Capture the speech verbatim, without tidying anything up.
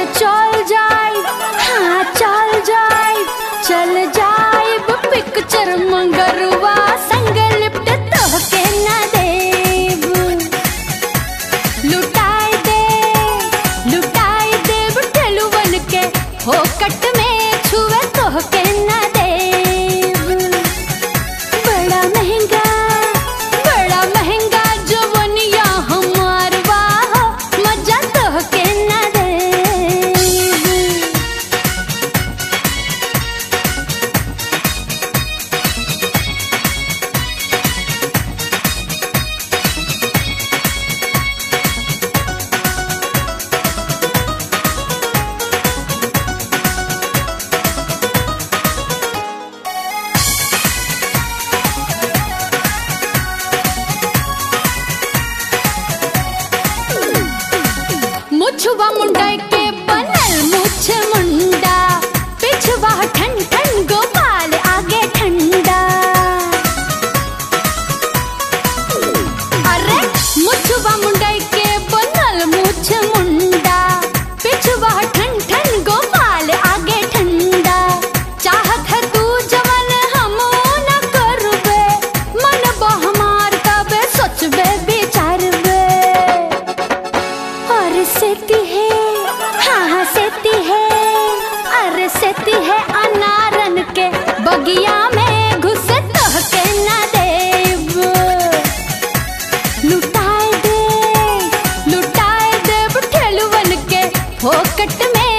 चल जाए, हाँ चल जाए, चल जाए पिक्चर मंगरवा संग लिप्ट तोहके ना देव। लुटाए दे लुटाए देव ठेलुवन के फोकट में छुए तोहके ना देव। बड़ा महंगा बड़ा महंगा जवनिया हमार वाह मजा तोहके ना देव। मुछवा मुंडा के बनल मुछ मुंडा, पिछवा ठन ठन गोपाल आगे ठंडा। अरे मुछवा मुंडा के बनल मुछ मुंडा, पिछवा ठन ठन गोपाल आगे ठंडा। चाहत है तू जवन हम न करबे, मन बहमार तबे सोचबे विचारबे। और सेती है हाँ हाँ सेती है, अरे सेती है अनारन के बगिया में घुसे तोहके ना देव। लुटाए दे लुटाए देव ठेलुवन के फोकट में